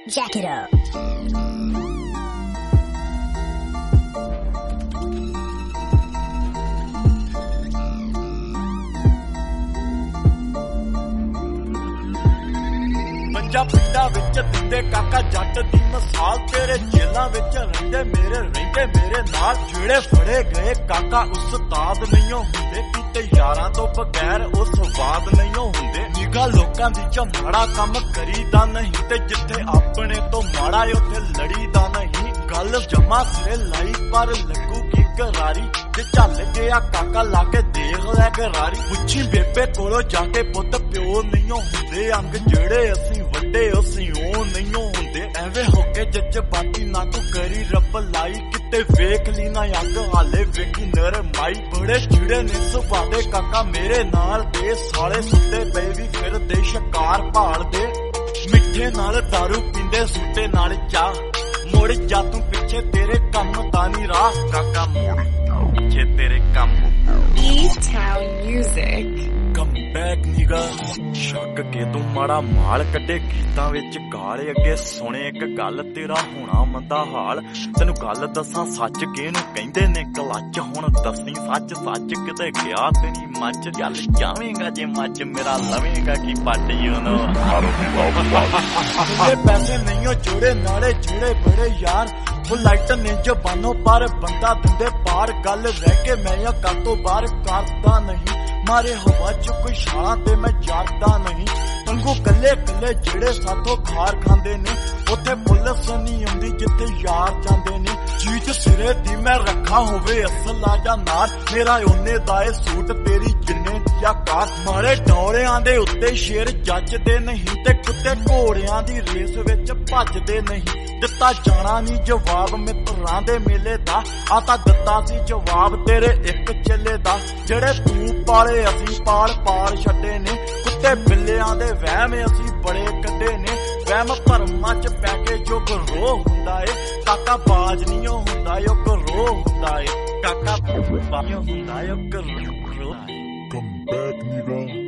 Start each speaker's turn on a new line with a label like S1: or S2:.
S1: Jack it up.
S2: Punjab ਪਿੰਡਾਂ ਵਿੱਚ ਦਿੰਦੇ ਕਾਕਾ ਜੱਟ ਦੀ ਮਿਸਾਲ ਤੇਰੇ ਜੇਲਾਂ ਵਿੱਚ ਰਹਿੰਦੇ ਮੇਰੇ ਨਾਲ ਜਿਹੜੇ ਫੜੇ ਗਏ ਕਾਕਾ ਉਸਤਾਦ ਨਹੀਂ ਹੁੰਦੇ ਕਿਤੇ ਯਾਰਾਂ ਤੋਂ ਬਗੈਰ ਉਹ ਸਵਾਦ ਨਹੀਂ ਹੁੰਦੇ ਨਿਗਾ ਲੋਕਾਂ ਦੀ ਚ ਮਾੜਾ ਕੰਮ ਕਰੀਦਾ ਨਹੀਂ ਤੇ ਜਿੱਥੇ ਆਪਣੇ ਤੋਂ ਮਾੜਾ ਉੱਥੇ ਲੜੀਦਾ ਨਹੀਂ ਗੱਲ ਜਮਾ ਸਿਰੇ ਲਾਈ ਪਰ ਲੱਗੂਗੀ ਕਰਾਰੀ ਤੇ ਚੱਲ ਗਿਆ ਕਾਕਾ ਲਾ ਕੇ ਦੇਖ ਲੈ ਕਰਾਰੀ ਪੁੱਛੀ ਬੇਬੇ ਕੋਲੋਂ ਜਾ ਕੇ ਪੁੱਤ ਪਿਓ ਨਹੀਂ ਹੁੰਦੇ ਅੰਗ ਜਿਹੜੇ ਅਸੀਂ ਵੱਡੇ ਅਸੀਂ ਉਹ ਨਹੀਂ ਹੁੰਦੇ ਐਵੇਂ ਹੋ ਕੇ ਜਜ਼ਬਾਤੀ ਨਾ ਤੂੰ ਕਰੀ ਰੱਬ ਲਾਈ ਕਿਤੇ ਵੇਖ ਲਈ ਨਾ ਅੰਗ ਹਾਲੇ ਵੇਖੀ ਨਰਮਾਈ ਬੜੇ ਚਿੜੇ ਨੇ ਸੁਭਾਦੇ ਕਾਕਾ ਮੇਰੇ ਨਾਲ ਦੇ ਸਾਲੇ ਸੁੱਤੇ ਪਏ ਵੀ ਫਿਰਦੇ ਸ਼ਿਕਾਰ ਭਾਲਦੇ ਮਿੱਠੇ ਨਾਲ ਦਾਰੂ ਪੀਂਦੇ ਸੁੱਤੇ ਨਾਲ ਚਾਹ ਮੁੜ ਜਾ ਤੂੰ ਪਿੱਛੇ ਤੇਰੇ ਕੰਮ ਦਾ ਨੀ ਰਾਹ ਕਾਕਾ ਮੁੜ ਪਿੱਛੇ ਤੇਰੇ ਕੰਮ
S3: E-Town Music
S2: ਕਮ ਬੈਕ ਨੀਗਾ ਸ਼ੱਕ ਕੇ ਤੂੰ ਮਾੜਾ ਮਾਲ ਕੱਢੇ ਗੀਤਾਂ ਵਿੱਚ ਗਾਲੇ ਅੱਗੇ ਸੁਣੇ ਇੱਕ ਗੱਲ ਤੇਰਾ ਹੋਣਾ ਮੰਦਾ ਹਾਲ ਤੈਨੂੰ ਗੱਲ ਦੱਸਾਂ ਸੱਚ ਕਿਹਨੂੰ ਕਹਿੰਦੇ ਨੇ ਕਲੱਚ ਹੁਣ ਦੱਸੀ ਸੱਚ ਕਿਤੇ ਗਿਆ ਤੇਰੀ ਮੱਝ ਚੱਲ ਜਾਵੇਂਗਾ ਜੇ ਮੱਝ ਮੇਰਾ ਲਵੇਂਗਾ ਕੀ ਪੱਟ ਯੂਨੋ ਪੈਸੇ ਨਹੀਂ ਜੋੜੇ ਨਾਲੇ ਜਿਹੜੇ ਬੜੇ ਯਾਰ ਉਹ ਲਾਈਟ ਨੇ ਜ਼ਬਾਨੋਂ ਪਰ ਬੰਦਾ ਦਿੰਦੇ ਪਾਰ ਗੱਲ ਰਹਿ ਕੇ ਮੈਂ ਜਾਂ ਕਰ ਤੋਂ ਬਾਹਰ ਕਰਦਾ ਨਹੀਂ ਮਾਰੇ ਹਵਾ ਚ ਕੋਈ ਛਾਲਾਂ ਤੇ ਮੈਂ ਜਾਗਦਾ ਨਹੀਂ ਤੰਗੂ ਕੱਲੇ ਜਿਹੜੇ ਸਾਥੋਂ ਖਾਰ ਖਾਂਦੇ ਨੇ ਉੱਥੇ ਪੁਲਿਸ ਨਹੀਂ ਆਉਂਦੀ ਜਿੱਥੇ ਯਾਰ ਜਾਂਦੇ ਨੇ ਚੀਜ਼ ਸਿਰੇ ਦੀ ਮੈਂ ਰੱਖਾ ਹੋਵੇ ਅਸਲ ਆ ਜਾਂ ਨਾਰ ਮੇਰਾ ਉਹਨੇ ਦਾ ਏ ਸੂਟ ਤੇਰੀ ਜਿੰਨੇ ਦੀਆਂ ਕਾਰ ਮਾਰੇ ਡੌਰਿਆਂ ਦੇ ਉੱਤੇ ਸ਼ੇਰ ਜੱਜਦੇ ਨਹੀਂ ਤੇ ਕੁੱਤੇ ਘੋੜਿਆਂ ਦੀ ਰੇਸ ਵਿੱਚ ਭੱਜਦੇ ਨਹੀਂ ਦਿੱਤਾ ਜਾਣਾ ਨਹੀਂ ਜਵਾਬ ਮਿੱਤਰਾਂ ਦੇ ਮੇਲੇ ਦਾ ਆ ਤਾਂ ਦਿੱਤਾ ਸੀ ਜਵਾਬ ਤੇਰੇ ਇੱਕ ਚੇਲੇ ਦਾ ਜਿਹੜੇ ਤੂੰ ਪਾਲੇ ਅਸੀਂ ਪਾਲ ਛੱਡੇ ਨੇ ਕੁੱਤੇ ਬਿੱਲਿਆਂ ਦੇ ਵਹਿਮ ਅਸੀਂ ਬੜੇ ਕੱਢੇ ਨੇ ਵਹਿਮ ਭਰਮਾਂ ਚ ਪੈ ਕੇ ਜੋ ਰੋ ਹੁੰਦਾ ਏ ਕਾਕਾ ਬਾਜ ਨਹੀਂ ਹੁੰਦਾ ਓ ਕਰੋ ਹੁੰਦਾ ਏ ਕਾਕਾ ਬਾਜ ਹੁੰਦਾ ਓ ਕਰੋ
S4: Come back, nigga.